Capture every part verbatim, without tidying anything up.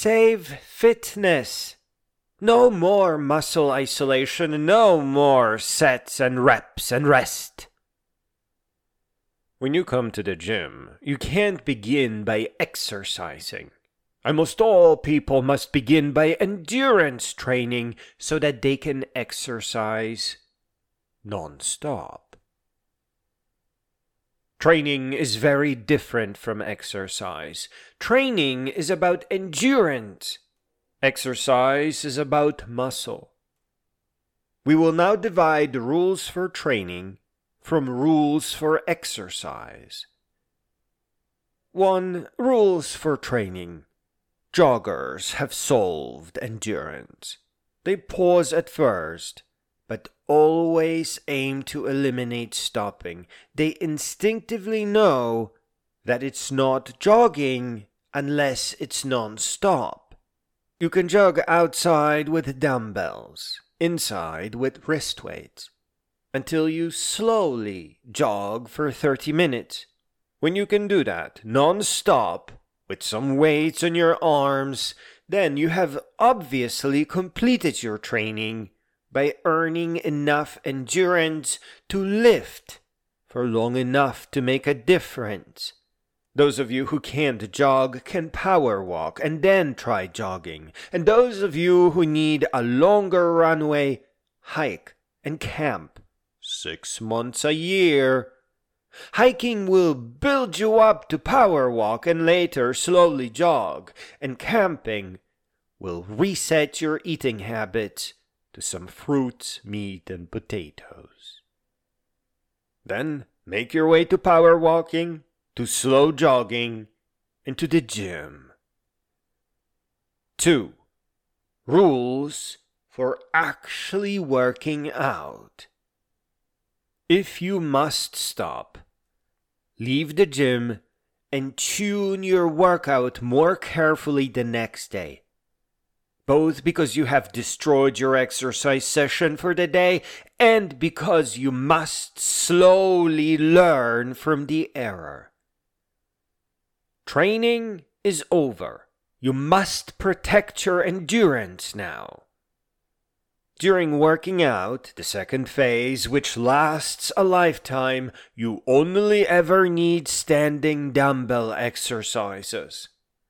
save fitness. No more muscle isolation, no more sets and reps and rest. When you come to the gym, you can't begin by exercising. Almost all people must begin by endurance training so that they can exercise non-stop. Training is very different from exercise. Training is about endurance. Exercise is about muscle. We will now divide the rules for training from rules for exercise. one. Rules for training. Joggers have solved endurance. They pause at first, but always aim to eliminate stopping. They instinctively know that it's not jogging unless it's non-stop. You can jog outside with dumbbells, inside with wrist weights, until you slowly jog for thirty minutes. When you can do that non-stop, with some weights on your arms, then you have obviously completed your training by earning enough endurance to lift for long enough to make a difference. Those of you who can't jog can power walk and then try jogging. And those of you who need a longer runway, hike and camp six months a year. Hiking will build you up to power walk and later slowly jog, and camping will reset your eating habits to some fruits, meat, and potatoes. Then make your way to power walking, to slow jogging, and to the gym. two. Rules for actually working out. If you must stop, leave the gym and tune your workout more carefully the next day. Both because you have destroyed your exercise session for the day and because you must slowly learn from the error. Training is over. You must protect your endurance now. During working out, the second phase, which lasts a lifetime, you only ever need standing dumbbell exercises.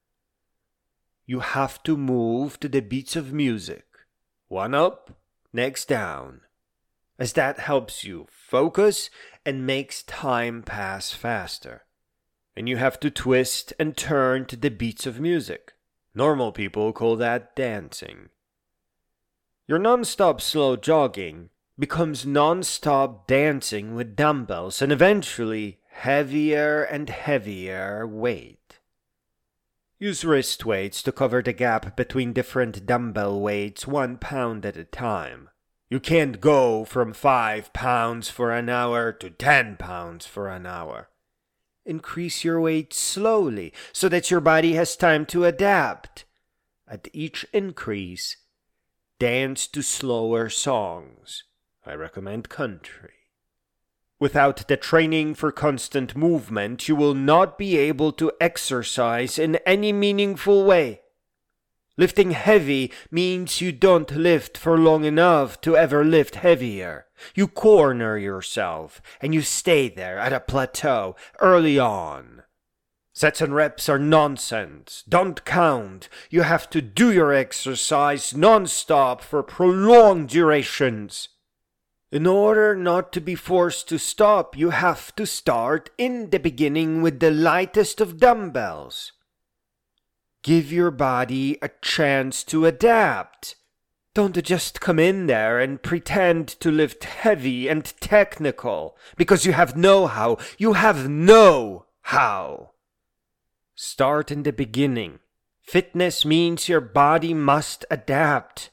You have to move to the beats of music, one up, next down, as that helps you focus and makes time pass faster. And you have to twist and turn to the beats of music. Normal people call that dancing. Your non-stop slow jogging becomes non-stop dancing with dumbbells and eventually heavier and heavier weight. Use wrist weights to cover the gap between different dumbbell weights one pound at a time. You can't go from five pounds for an hour to ten pounds for an hour. Increase your weight slowly so that your body has time to adapt. At each increase, dance to slower songs. I recommend country. Without the training for constant movement, you will not be able to exercise in any meaningful way. Lifting heavy means you don't lift for long enough to ever lift heavier. You corner yourself, and you stay there at a plateau early on. Sets and reps are nonsense. Don't count. You have to do your exercise non-stop for prolonged durations. In order not to be forced to stop, you have to start in the beginning with the lightest of dumbbells. Give your body a chance to adapt. Don't just come in there and pretend to lift heavy and technical, because you have know-how. You have know-how. Start in the beginning. Fitness means your body must adapt.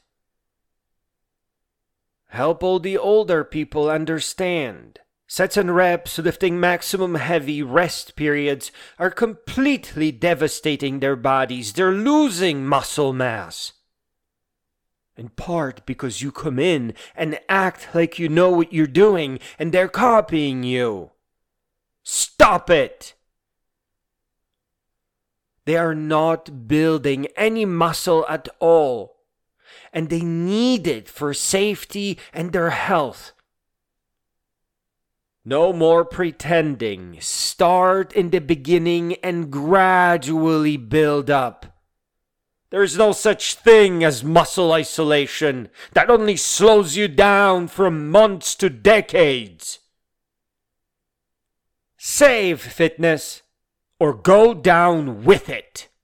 Help all the older people understand. Sets and reps lifting maximum heavy rest periods are completely devastating their bodies. They're losing muscle mass. In part because you come in and act like you know what you're doing and they're copying you. Stop it! they are not building any muscle at all, and they need it for safety and their health. No more pretending. Start in the beginning and gradually build up. There is no such thing as muscle isolation. That only slows you down from months to decades. Save fitness or go down with it.